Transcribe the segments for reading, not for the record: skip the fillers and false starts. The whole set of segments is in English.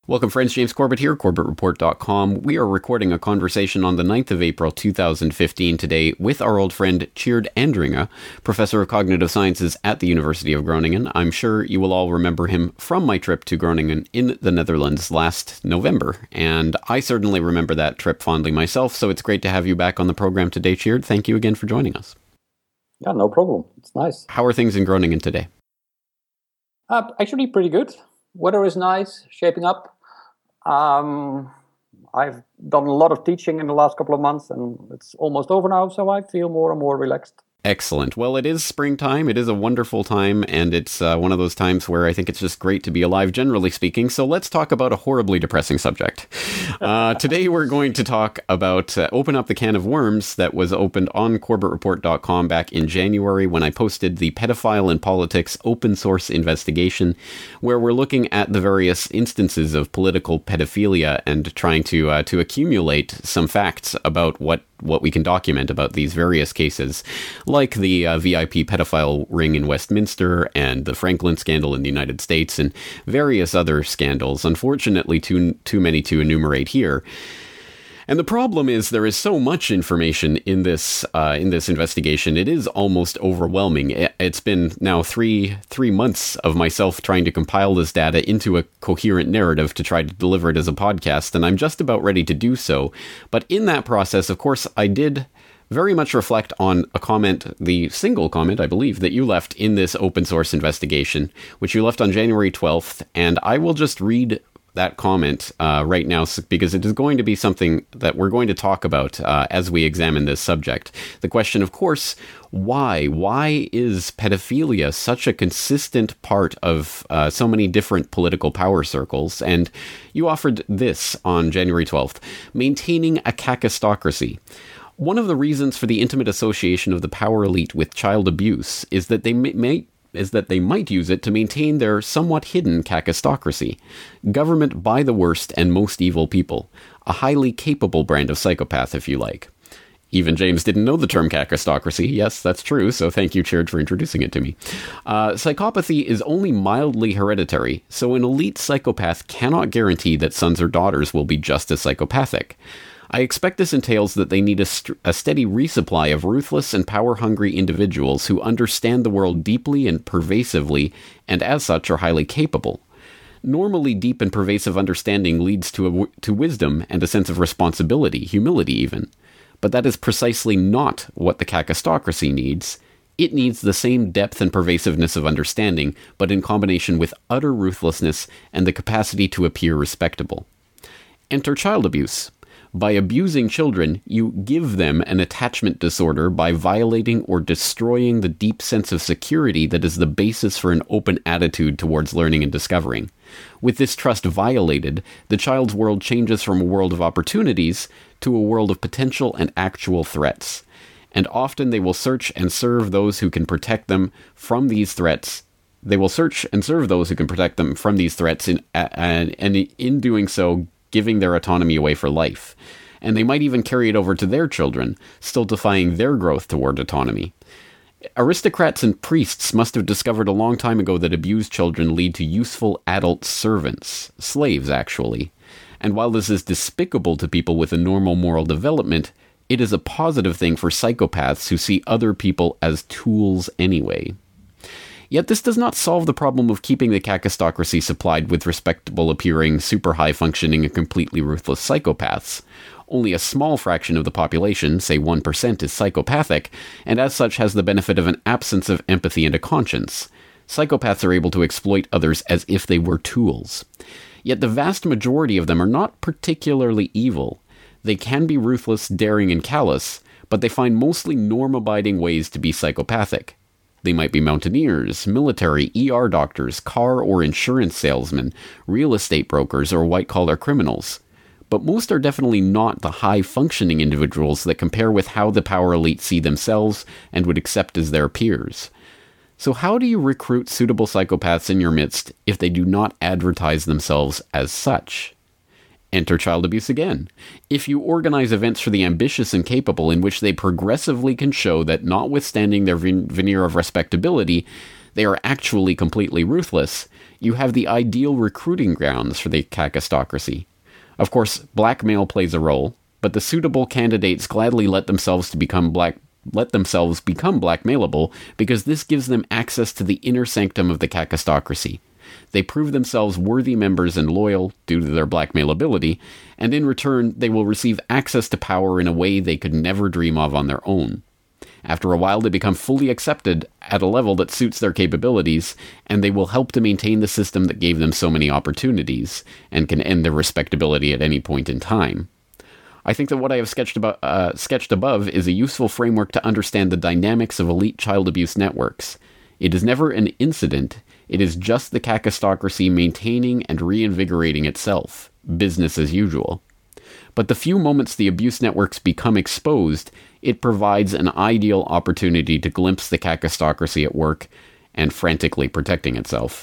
Welcome, friends. James Corbett here, CorbettReport.com. We are recording a conversation on the 9th of April, 2015 today with our old friend Tjeerd Andringa, Professor of Cognitive Sciences at the University of Groningen. I'm sure you will all remember him from my trip to Groningen in the Netherlands last November, and I certainly remember that trip fondly myself, so it's great to have you back on the program today, Tjeerd. Thank you again for joining us. Yeah, no problem. It's nice. How are things in Groningen today? Actually, pretty good. Weather is nice, shaping up. I've done a lot of teaching in the last couple of months, and it's almost over now, so I feel more and more relaxed. Excellent. Well, it is springtime. It is a wonderful time, and it's one of those times where I think it's just great to be alive, generally speaking. So let's talk about a horribly depressing subject. Today we're going to talk about Open Up the Can of Worms that was opened on CorbettReport.com back in January when I posted the Pedophile in Politics open source investigation, where we're looking at the various instances of political pedophilia and trying to accumulate some facts about what we can document about these various cases, like the VIP pedophile ring in Westminster and the Franklin scandal in the United States and various other scandals, unfortunately too many to enumerate here. And the problem is there is so much information in this investigation. It is almost overwhelming. It's been now three months of myself trying to compile this data into a coherent narrative to try to deliver it as a podcast, and I'm just about ready to do so. But in that process, of course, I did very much reflect on a comment, the single comment, I believe, that you left in this open source investigation, which you left on January 12th, and I will just read that comment right now, because it is going to be something that we're going to talk about as we examine this subject. The question, of course, why? Why is pedophilia such a consistent part of so many different political power circles? And you offered this on January 12th, maintaining a kakistocracy. One of the reasons for the intimate association of the power elite with child abuse is that they might use it to maintain their somewhat hidden kakistocracy, government by the worst and most evil people, a highly capable brand of psychopath, if you like. Even James didn't know the term kakistocracy. Yes, that's true, so thank you, Tjeerd, for introducing it to me. Psychopathy is only mildly hereditary, so an elite psychopath cannot guarantee that sons or daughters will be just as psychopathic. I expect this entails that they need a steady resupply of ruthless and power-hungry individuals who understand the world deeply and pervasively, and as such are highly capable. Normally, deep and pervasive understanding leads to wisdom and a sense of responsibility, humility even. But that is precisely not what the kakistocracy needs. It needs the same depth and pervasiveness of understanding, but in combination with utter ruthlessness and the capacity to appear respectable. Enter child abuse. By abusing children, you give them an attachment disorder by violating or destroying the deep sense of security that is the basis for an open attitude towards learning and discovering. With this trust violated, the child's world changes from a world of opportunities to a world of potential and actual threats. And often they will search and serve those who can protect them from these threats. They will search and serve those who can protect them from these threats, and in doing so, giving their autonomy away for life. And they might even carry it over to their children, still defying their growth toward autonomy. Aristocrats and priests must have discovered a long time ago that abused children lead to useful adult servants, slaves actually. And while this is despicable to people with a normal moral development, it is a positive thing for psychopaths who see other people as tools anyway. Yet this does not solve the problem of keeping the kakistocracy supplied with respectable-appearing, super high-functioning, and completely ruthless psychopaths. Only a small fraction of the population, say 1%, is psychopathic, and as such has the benefit of an absence of empathy and a conscience. Psychopaths are able to exploit others as if they were tools. Yet the vast majority of them are not particularly evil. They can be ruthless, daring, and callous, but they find mostly norm-abiding ways to be psychopathic. They might be mountaineers, military, ER doctors, car or insurance salesmen, real estate brokers, or white-collar criminals. But most are definitely not the high-functioning individuals that compare with how the power elite see themselves and would accept as their peers. So how do you recruit suitable psychopaths in your midst if they do not advertise themselves as such? Enter child abuse again. If you organize events for the ambitious and capable in which they progressively can show that notwithstanding their veneer of respectability, they are actually completely ruthless, you have the ideal recruiting grounds for the kakistocracy. Of course, blackmail plays a role, but the suitable candidates gladly let themselves become blackmailable because this gives them access to the inner sanctum of the kakistocracy. They prove themselves worthy members and loyal due to their blackmailability, and in return, they will receive access to power in a way they could never dream of on their own. After a while, they become fully accepted at a level that suits their capabilities, and they will help to maintain the system that gave them so many opportunities, and can end their respectability at any point in time. I think that what I have sketched above is a useful framework to understand the dynamics of elite child abuse networks. It is never an incident, it is just the kakistocracy maintaining and reinvigorating itself, business as usual. But the few moments the abuse networks become exposed, it provides an ideal opportunity to glimpse the kakistocracy at work and frantically protecting itself.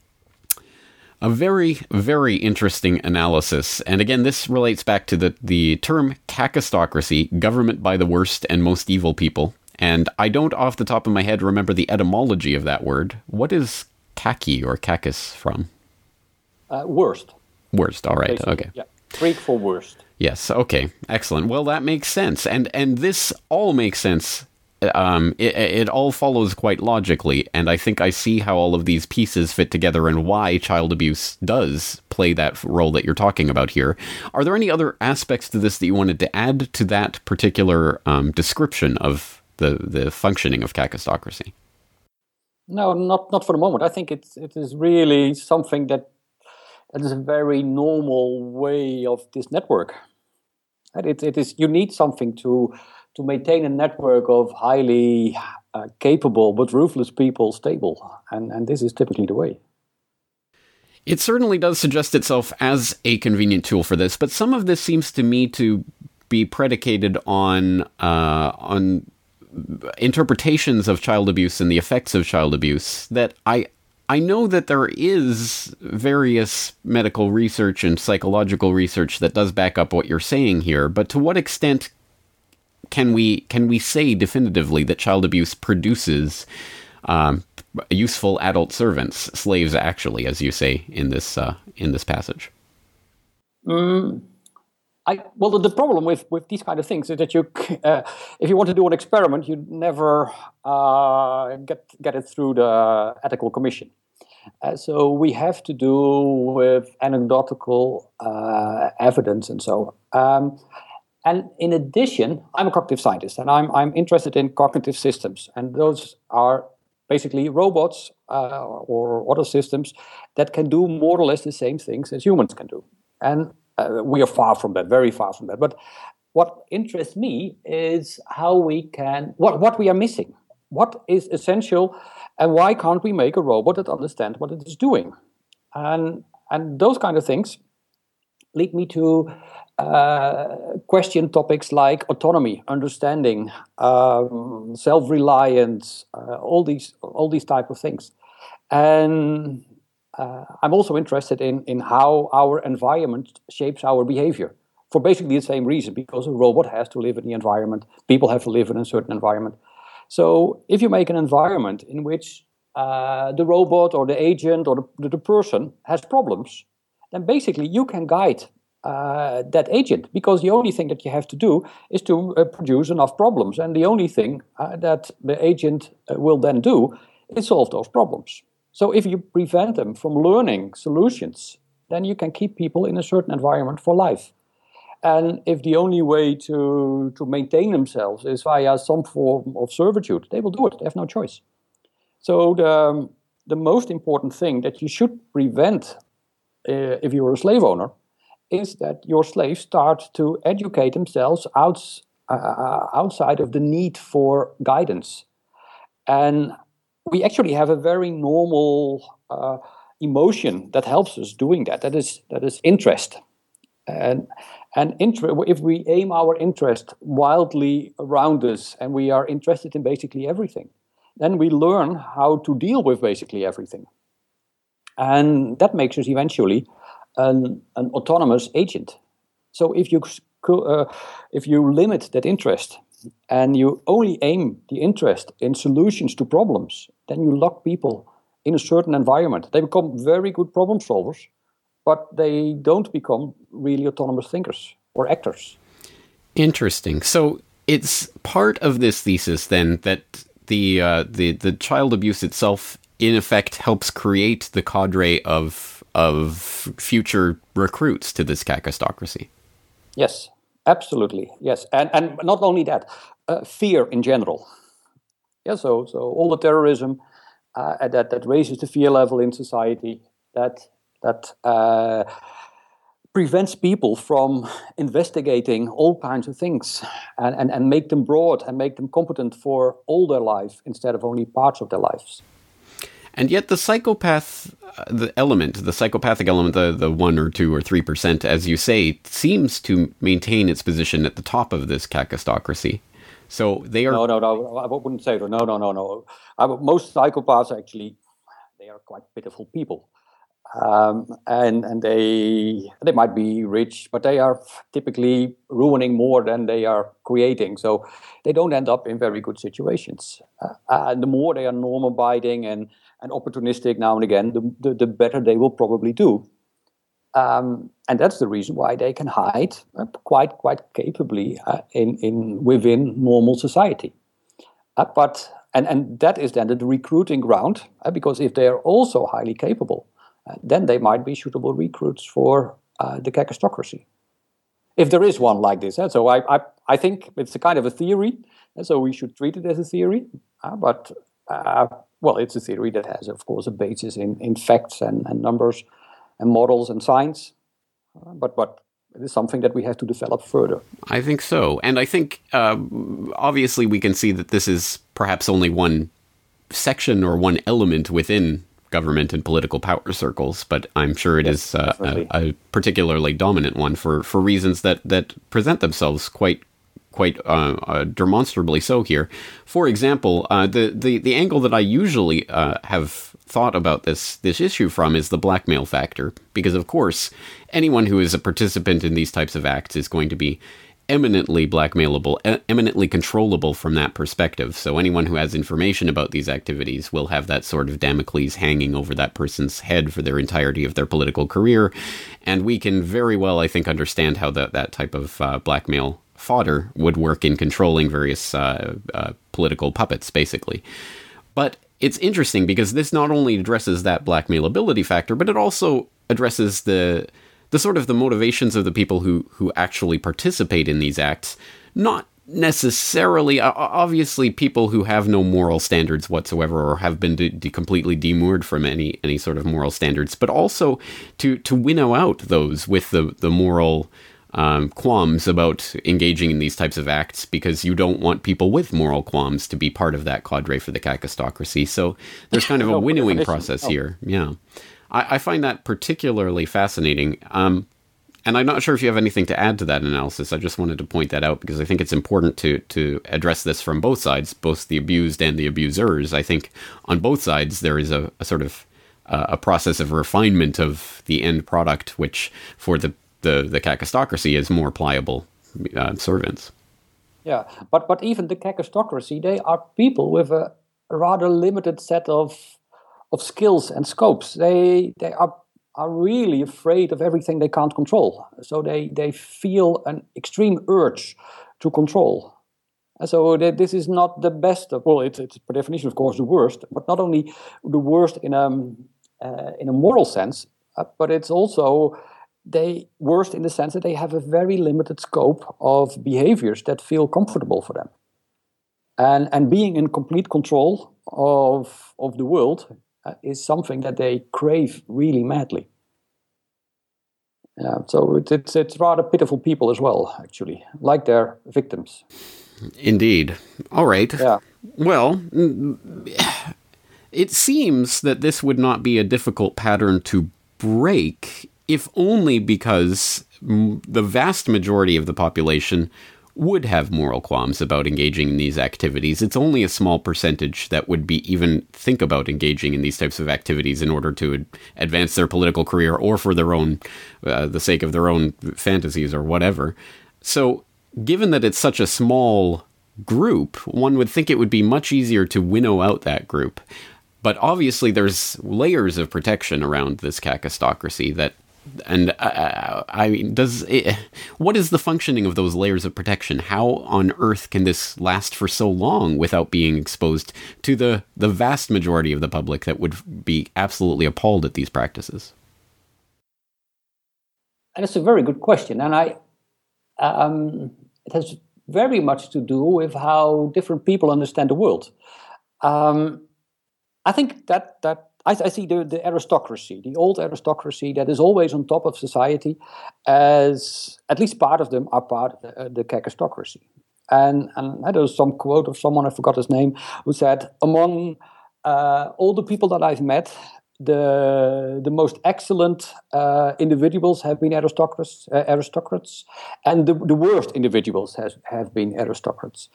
A very, very interesting analysis. And again, this relates back to the term kakistocracy, government by the worst and most evil people. And I don't off the top of my head remember the etymology of that word. What is kaki or kakis from? Worst. Worst, all right, Basically, okay. Yeah. Greek for worst. Yes, okay, excellent. Well, that makes sense. And this all makes sense. It all follows quite logically, and I think I see how all of these pieces fit together and why child abuse does play that role that you're talking about here. Are there any other aspects to this that you wanted to add to that particular description of the functioning of kakistocracy? No, not for the moment. I think it is really something that is a very normal way of this network. And it is, you need something to maintain a network of highly capable but ruthless people stable, and this is typically the way. It certainly does suggest itself as a convenient tool for this, but some of this seems to me to be predicated on interpretations of child abuse and the effects of child abuse that I know that there is various medical research and psychological research that does back up what you're saying here, but to what extent can we say definitively that child abuse produces useful adult servants, slaves actually, as you say in this passage? Well, the problem with these kind of things is that you, if you want to do an experiment, you never get it through the ethical commission. So we have to do with anecdotal evidence and so on. And in addition, I'm a cognitive scientist, and I'm interested in cognitive systems, and those are basically robots or other systems that can do more or less the same things as humans can do. And we are far from that, very far from that. But what interests me is how we can, what we are missing, what is essential, and why can't we make a robot that understands what it is doing? And those kind of things lead me to question topics like autonomy, understanding, self-reliance, all these type of things. And I'm also interested in how our environment shapes our behavior for basically the same reason, because a robot has to live in the environment. People have to live in a certain environment. So if you make an environment in which the robot or the agent or the person has problems, then basically you can guide that agent, because the only thing that you have to do is to produce enough problems, and the only thing that the agent will then do is solve those problems. So if you prevent them from learning solutions, then you can keep people in a certain environment for life. And if the only way to maintain themselves is via some form of servitude, they will do it. They have no choice. So the most important thing that you should prevent if you're a slave owner is that your slaves start to educate themselves outside of the need for guidance. And we actually have a very normal emotion that helps us doing that. That is interest. And if we aim our interest wildly around us and we are interested in basically everything, then we learn how to deal with basically everything. And that makes us eventually an autonomous agent. So if you limit that interest and you only aim the interest in solutions to problems, then you lock people in a certain environment. They become very good problem solvers, but they don't become really autonomous thinkers or actors. Interesting. So it's part of this thesis then that the child abuse itself, in effect, helps create the cadre of future recruits to this kakistocracy. Yes, absolutely. Yes, and not only that, fear in general. Yeah, so all the terrorism that raises the fear level in society, that prevents people from investigating all kinds of things and make them broad and make them competent for all their life instead of only parts of their lives. And yet the psychopathic element, the 1 or 2 or 3%, as you say, seems to maintain its position at the top of this kakistocracy. So they are... No, I wouldn't say that. No. Most psychopaths, actually, they are quite pitiful people. And they might be rich, but they are typically ruining more than they are creating. So they don't end up in very good situations. And the more they are norm-abiding and opportunistic now and again, the better they will probably do. And that's the reason why they can hide quite capably within normal society. But that is then the recruiting ground, because if they are also highly capable, then they might be suitable recruits for the kakistocracy, if there is one like this. So I think it's a kind of a theory, so we should treat it as a theory. But it's a theory that has, of course, a basis in facts and numbers and models and science. But it is something that we have to develop further. I think so. And I think, obviously, we can see that this is perhaps only one section or one element within government and political power circles, but I'm sure it is a particularly dominant one for reasons that present themselves quite demonstrably so here. For example, the angle that I usually have thought about this issue from is the blackmail factor, because of course anyone who is a participant in these types of acts is going to be eminently blackmailable, eminently controllable from that perspective. So anyone who has information about these activities will have that sort of Damocles hanging over that person's head for their entirety of their political career. And we can very well, I think, understand how that type of blackmail fodder would work in controlling various political puppets, basically. But it's interesting because this not only addresses that blackmailability factor, but it also addresses the sort of the motivations of the people who actually participate in these acts. Not necessarily, obviously, people who have no moral standards whatsoever or have been completely demurred from any sort of moral standards, but also to winnow out those with the moral qualms about engaging in these types of acts, because you don't want people with moral qualms to be part of that cadre for the kakistocracy. So there's kind of a winnowing process here. Yeah. I find that particularly fascinating. And I'm not sure if you have anything to add to that analysis. I just wanted to point that out because I think it's important to address this from both sides, both the abused and the abusers. I think on both sides there is a sort of a process of refinement of the end product, which for the kakistocracy is more pliable servants. Yeah, but even the kakistocracy, they are people with a rather limited set of skills and scopes. They are really afraid of everything they can't control. So they feel an extreme urge to control. And so this is not the best of, well, it's per definition, of course, the worst, but not only the worst in a moral sense, but it's also worst in the sense that they have a very limited scope of behaviors that feel comfortable for them. And being in complete control of the world is something that they crave really madly. Yeah, so it's rather pitiful people as well, actually, like their victims. Indeed. All right. Yeah. Well, it seems that this would not be a difficult pattern to break, if only because the vast majority of the population would have moral qualms about engaging in these activities. It's only a small percentage that would even think about engaging in these types of activities in order to advance their political career or for their own, the sake of their own fantasies or whatever. So, given that it's such a small group, one would think it would be much easier to winnow out that group. But obviously, there's layers of protection around this kakistocracy that. And I mean, what is the functioning of those layers of protection? How on earth can this last for so long without being exposed to the vast majority of the public that would be absolutely appalled at these practices? And it's a very good question, and it has very much to do with how different people understand the world. I think that I see the aristocracy, the old aristocracy that is always on top of society, as at least part of them are part of the kakistocracy. And there was some quote of someone, I forgot his name, who said, among all the people that I've met, the most excellent individuals have been aristocrats, and the worst individuals have been aristocrats.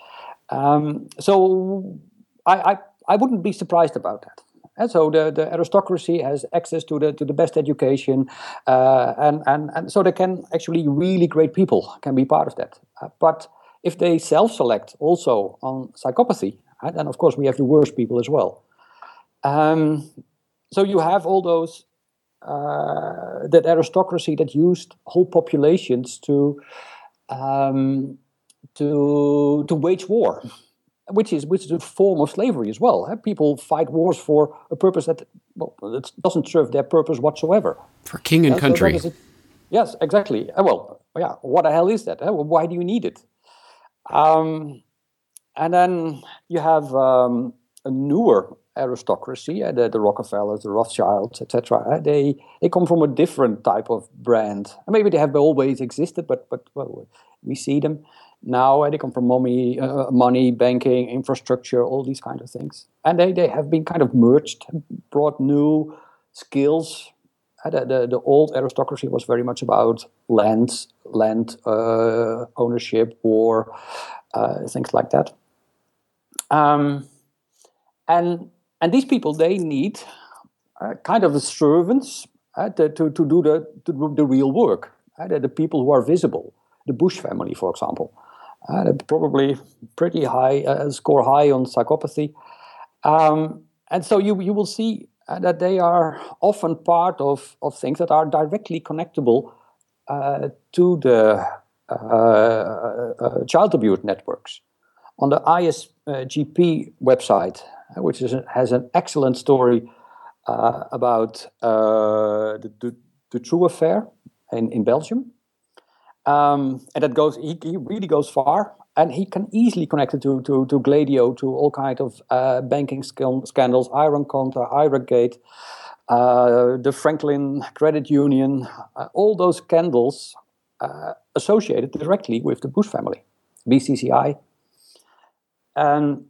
So I wouldn't be surprised about that. And so the aristocracy has access to the best education, and so they can actually really great people can be part of that. But if they self-select also on psychopathy, then of course we have the worst people as well. So you have all those that aristocracy that used whole populations to wage war. Which is a form of slavery as well. People fight wars for a purpose that it doesn't serve their purpose whatsoever. For king and country. So yes, exactly. What the hell is that? Why do you need it? And then you have a newer aristocracy, the Rockefellers, the Rothschilds, etc. They come from a different type of brand. Maybe they have always existed, but we see them. Now they come from money, banking, infrastructure, all these kind of things. And they have been kind of merged, brought new skills. The old aristocracy was very much about land ownership, war, things like that. And these people, they need kind of the servants to do the real work. The people who are visible. The Bush family, for example. Probably pretty high, score high on psychopathy. And so you will see that they are often part of things that are directly connectable to the child abuse networks. On the ISGP website, which has an excellent story about the True Affair in Belgium. And that goes. He really goes far, and he can easily connect it to Gladio, to all kinds of banking scandals, Iron Conta, Iragate, the Franklin Credit Union, all those scandals associated directly with the Bush family, BCCI, and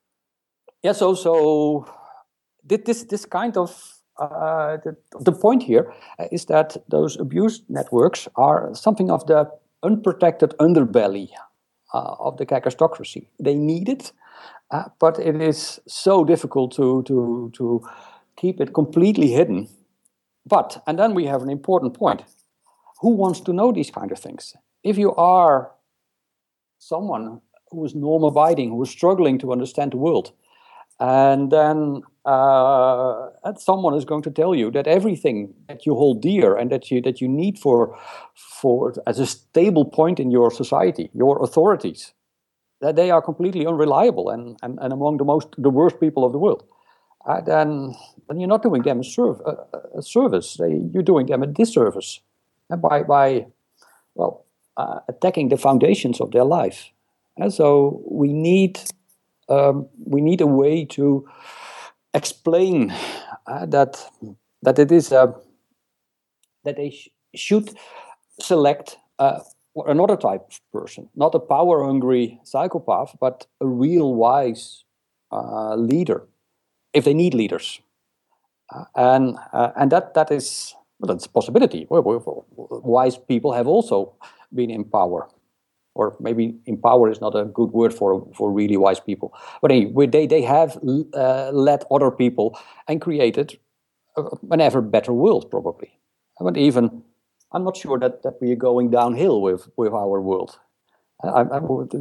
so this kind of. The point here is that those abuse networks are something of the unprotected underbelly of the kakistocracy. They need it, but it is so difficult to keep it completely hidden. And then we have an important point. Who wants to know these kind of things? If you are someone who is norm-abiding, who is struggling to understand the world, and then someone is going to tell you that everything that you hold dear and that you need for as a stable point in your society, your authorities, that they are completely unreliable and among the worst people of the world, then you're not doing them a service. You're doing them a disservice by attacking the foundations of their life. And so we need a way to explain that it is that they should select another type of person, not a power-hungry psychopath, but a real wise leader, if they need leaders, and that is that's a possibility. Wise people have also been in power. Or maybe in power is not a good word for really wise people. But anyway, they have led other people and created an ever better world, probably. But even, I'm not sure that we are going downhill with our world.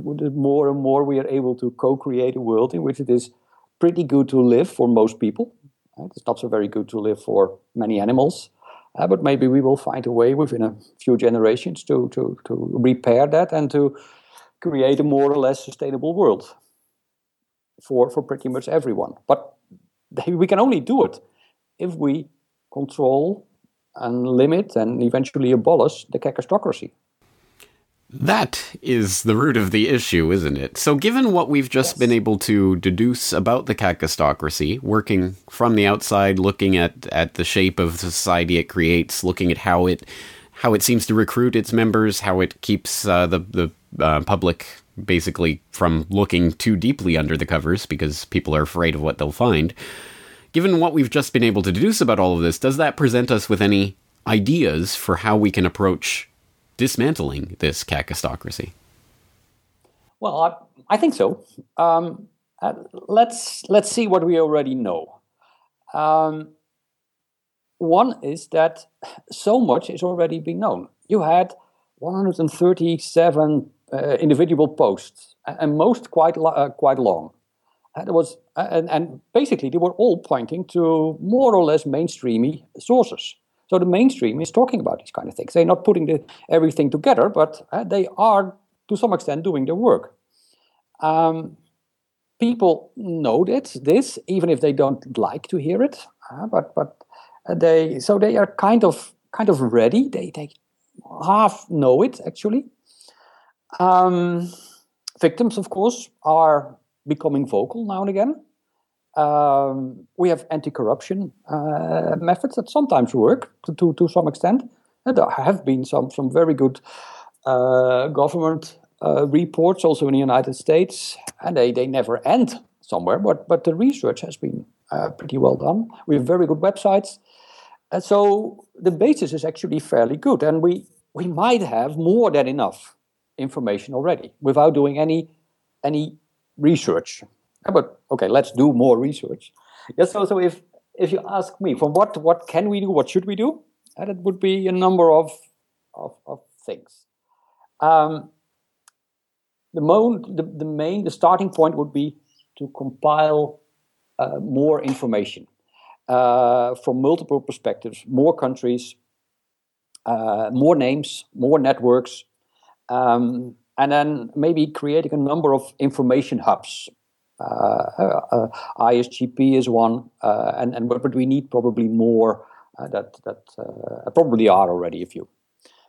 More and more we are able to co-create a world in which it is pretty good to live for most people. Right? It's not so very good to live for many animals, but maybe we will find a way within a few generations to repair that and to create a more or less sustainable world for pretty much everyone. But we can only do it if we control and limit and eventually abolish the kakistocracy. That is the root of the issue, isn't it? So given what we've just been able to deduce about the kakistocracy, working from the outside, looking at the shape of the society it creates, looking at how it seems to recruit its members, how it keeps the public basically from looking too deeply under the covers because people are afraid of what they'll find. Given what we've just been able to deduce about all of this, does that present us with any ideas for how we can approach dismantling this kakistocracy? Well, I think so. Let's see what we already know. One is that so much is already being known. You had 137 individual posts, and most quite long. And basically they were all pointing to more or less mainstreamy sources. So the mainstream is talking about these kind of things. They're not putting everything together, but they are, to some extent, doing their work. People know this, even if they don't like to hear it. But they are kind of ready. They half know it, actually. Victims, of course, are becoming vocal now and again. We have anti-corruption methods that sometimes work to some extent. And there have been some very good government reports also in the United States, and they never end somewhere, but the research has been pretty well done. We have very good websites. And so the basis is actually fairly good, and we might have more than enough information already without doing any research. But okay, let's do more research. Yes. So if you ask me, from what can we do, what should we do? And it would be a number of things. The starting point would be to compile more information from multiple perspectives, more countries, more names, more networks, and then maybe creating a number of information hubs. ISGP is one, but we need probably more that probably are already a few.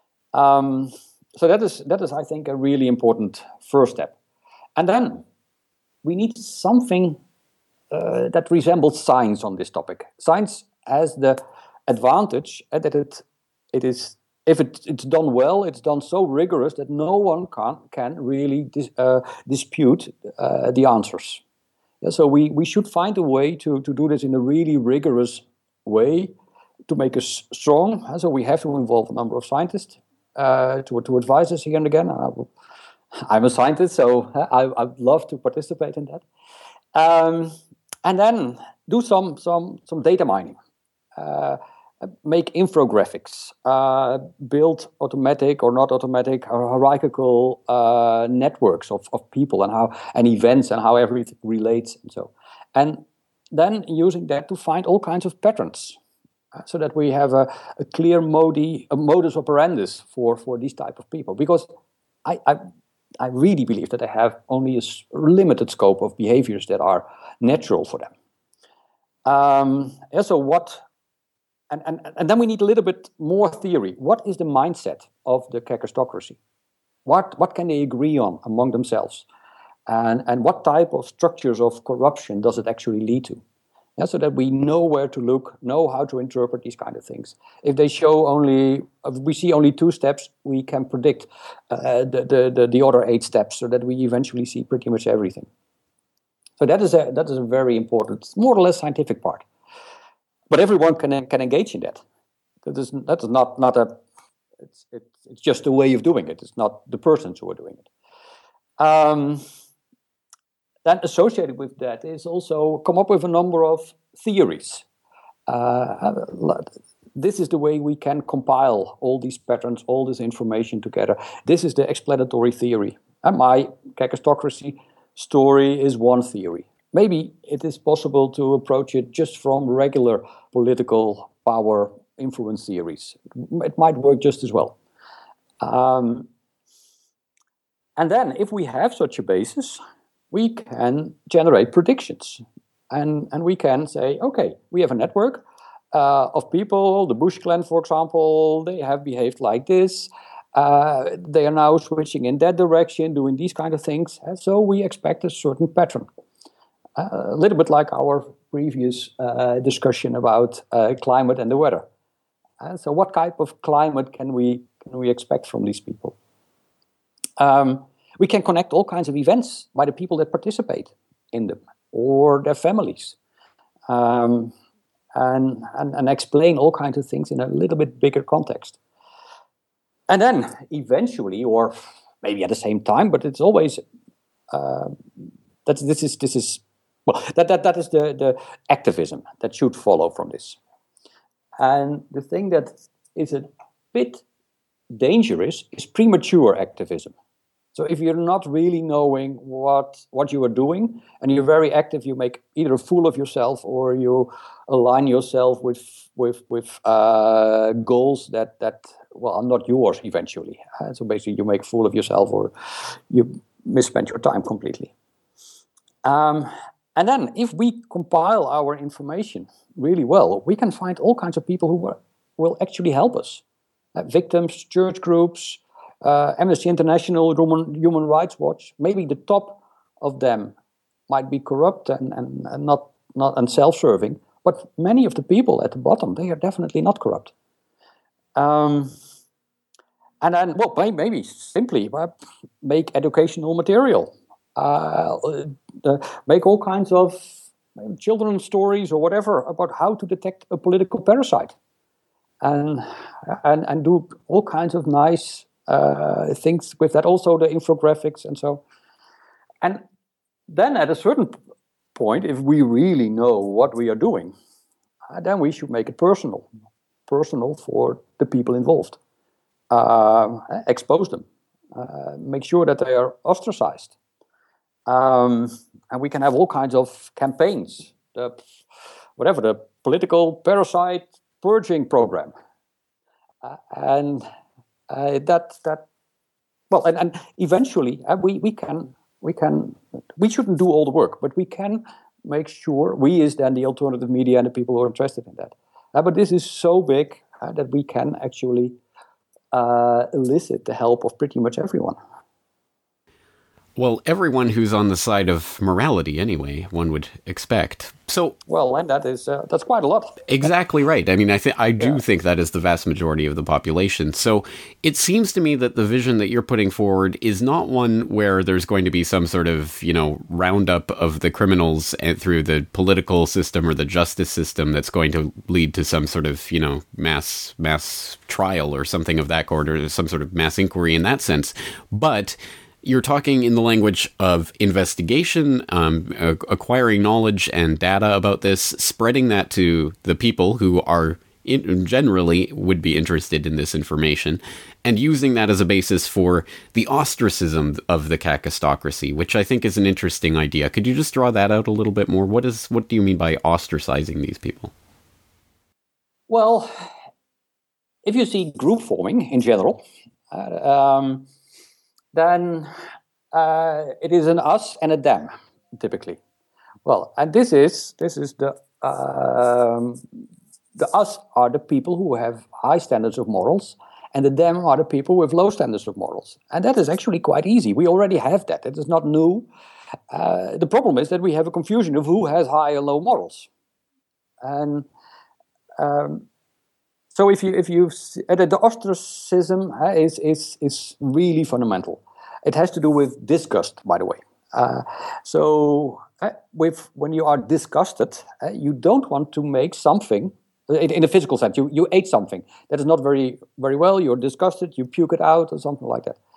So that is, I think, a really important first step. And then we need something that resembles science on this topic. Science has the advantage that it is, if it's done well, it's done so rigorous that no one can really dispute the answers. Yeah, so we should find a way to do this in a really rigorous way to make us strong. So we have to involve a number of scientists to advise us here and again. I'm a scientist, so I'd love to participate in that. And then do some data mining. Make infographics, build automatic or not automatic or hierarchical networks of people and events and how everything relates and so. And then using that to find all kinds of patterns so that we have a clear modus operandi for these type of people. Because I really believe that they have only a limited scope of behaviors that are natural for them. So what... And then we need a little bit more theory. What is the mindset of the kakistocracy? What can they agree on among themselves? And what type of structures of corruption does it actually lead to? Yeah, so that we know where to look, know how to interpret these kind of things. If we see only 2 steps, we can predict the other 8 steps, so that we eventually see pretty much everything. So that is a very important, more or less scientific part. But everyone can engage in that. That is not a. It's just a way of doing it. It's not the persons who are doing it. Then associated with that is also come up with a number of theories. This is the way we can compile all these patterns, all this information together. This is the explanatory theory. And my kakistocracy story is one theory. maybe it is possible to approach it just from regular political power influence theories. It might work just as well. And then, if we have such a basis, we can generate predictions. And we can say, okay, we have a network of people, the Bush clan, for example, they have behaved like this. They are now switching in that direction, doing these kind of things. And so we expect a certain pattern. A little bit like our previous discussion about climate and the weather. So what type of climate can we expect from these people? We can connect all kinds of events by the people that participate in them or their families, and explain all kinds of things in a little bit bigger context. And then eventually, or maybe at the same time, but it's always that is the activism that should follow from this. And the thing that is a bit dangerous is premature activism. So if you're not really knowing what you are doing and you're very active, you make either a fool of yourself or you align yourself with goals that are not yours eventually. So basically, you make a fool of yourself or you misspend your time completely. And then if we compile our information really well, we can find all kinds of people who will actually help us. Victims, church groups, Amnesty International, Human Rights Watch. Maybe the top of them might be corrupt and not self-serving, but many of the people at the bottom, they are definitely not corrupt. And then, well, maybe simply make educational material, make all kinds of children's stories or whatever about how to detect a political parasite, and do all kinds of nice things with that. Also the infographics and so. And then at a certain point, if we really know what we are doing, then we should make it personal for the people involved. Expose them, make sure that they are ostracized. And we can have all kinds of campaigns, the political parasite purging program, and eventually we shouldn't do all the work, but we can make sure we is then the alternative media and the people who are interested in that. But this is so big that we can actually elicit the help of pretty much everyone. Well, everyone who's on the side of morality, anyway, one would expect. So, well, and that's quite a lot. Exactly right. I mean, I do think that is the vast majority of the population. So, it seems to me that the vision that you're putting forward is not one where there's going to be some sort of, roundup of the criminals through the political system or the justice system that's going to lead to some sort of, mass trial or something of that order, some sort of mass inquiry in that sense, but you're talking in the language of investigation, acquiring knowledge and data about this, spreading that to the people who are generally would be interested in this information, and using that as a basis for the ostracism of the kakistocracy, which I think is an interesting idea. Could you just draw that out a little bit more? What do you mean by ostracizing these people? Well, if you see group forming in general, then it is an us and a them, typically. Well, and this is the us are the people who have high standards of morals, and the them are the people with low standards of morals. And that is actually quite easy. We already have that. It is not new. The problem is that we have a confusion of who has high or low morals. And so if you the ostracism is really fundamental. It has to do with disgust, by the way. When you are disgusted, you don't want to make something, in a physical sense, you ate something that is not very, very well, you're disgusted, you puke it out or something like that.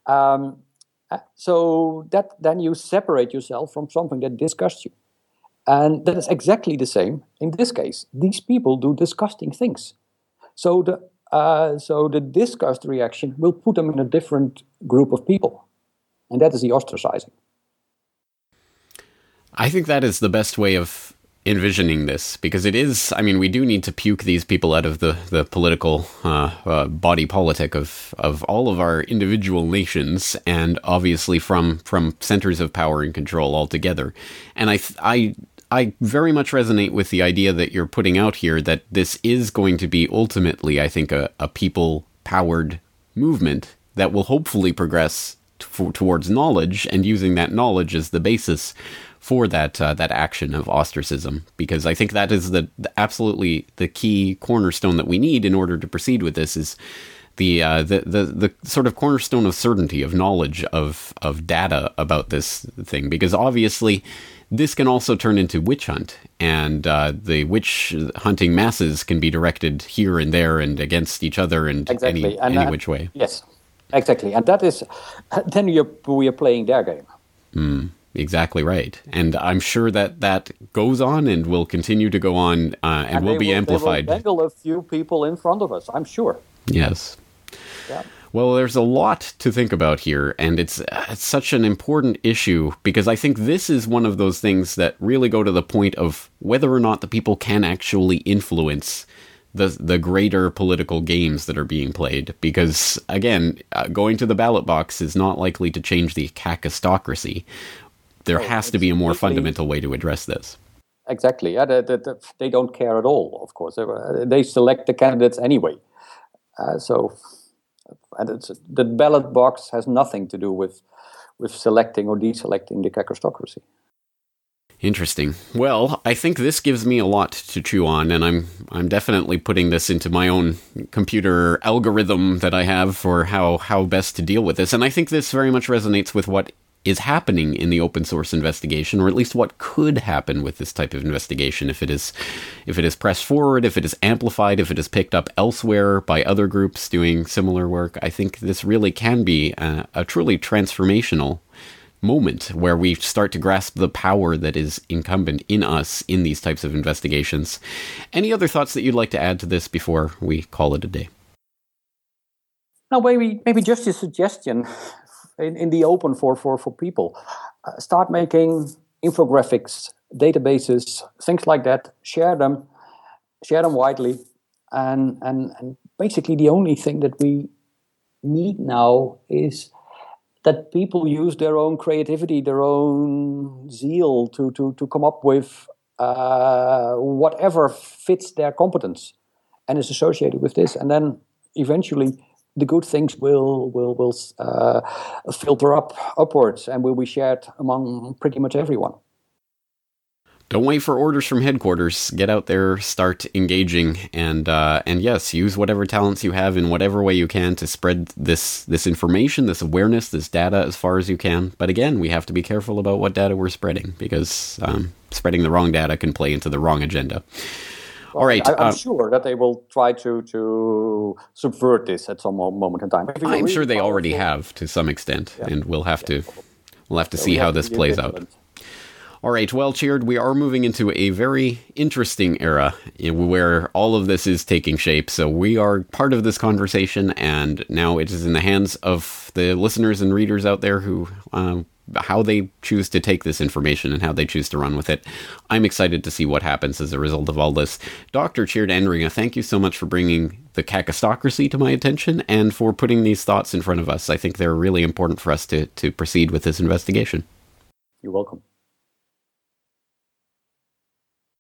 So then you separate yourself from something that disgusts you. And that is exactly the same in this case. These people do disgusting things. So the disgust reaction will put them in a different group of people. And that is the ostracizing. I think that is the best way of envisioning this, because it is, I mean, we do need to puke these people out of the political body politic of all of our individual nations, and obviously from centers of power and control altogether. And I very much resonate with the idea that you're putting out here, that this is going to be ultimately, I think, a people-powered movement that will hopefully progress towards knowledge, and using that knowledge as the basis for that action of ostracism, because I think that is absolutely the key cornerstone that we need in order to proceed with this, is the sort of cornerstone of certainty, of knowledge, of data about this thing, because obviously this can also turn into witch hunt, and the witch hunting masses can be directed here and there and against each other and exactly. any which way. Yes, exactly, and that is then we are playing their game. Exactly right. And I'm sure that goes on and will continue to go on and will be amplified. They will dangle a few people in front of us, I'm sure. Yes. Yeah. Well, there's a lot to think about here, and it's such an important issue, because I think this is one of those things that really go to the point of whether or not the people can actually influence the greater political games that are being played. Because, again, going to the ballot box is not likely to change the kakistocracy. There has to be a more fundamental way to address this. Exactly. Yeah, they don't care at all, of course. They select the candidates anyway. And the ballot box has nothing to do with selecting or deselecting the kakistocracy. Interesting. Well, I think this gives me a lot to chew on, and I'm definitely putting this into my own computer algorithm that I have for how best to deal with this. And I think this very much resonates with what is happening in the open source investigation, or at least what could happen with this type of investigation if it is pressed forward, if it is amplified, if it is picked up elsewhere by other groups doing similar work. I think this really can be a truly transformational moment where we start to grasp the power that is incumbent in us in these types of investigations. Any other thoughts that you'd like to add to this before we call it a day? No, maybe just a suggestion in the open for people. Start making infographics, databases, things like that. Share them widely, and basically the only thing that we need now is that people use their own creativity, their own zeal to come up with whatever fits their competence and is associated with this, and then eventually the good things will filter upwards and will be shared among pretty much everyone. Don't wait for orders from headquarters. Get out there, start engaging, and yes, use whatever talents you have in whatever way you can to spread this information, this awareness, this data as far as you can. But again, we have to be careful about what data we're spreading, because spreading the wrong data can play into the wrong agenda. Well, all right. I'm sure that they will try to subvert this at some moment in time. I'm sure they already have to some extent, and we'll have to see how this plays out. All right, well, Tjeerd, we are moving into a very interesting era where all of this is taking shape. So we are part of this conversation, and now it is in the hands of the listeners and readers out there who how they choose to take this information and how they choose to run with it. I'm excited to see what happens as a result of all this. Dr. Tjeerd Andringa, thank you so much for bringing the kakistocracy to my attention and for putting these thoughts in front of us. I think they're really important for us to proceed with this investigation. You're welcome.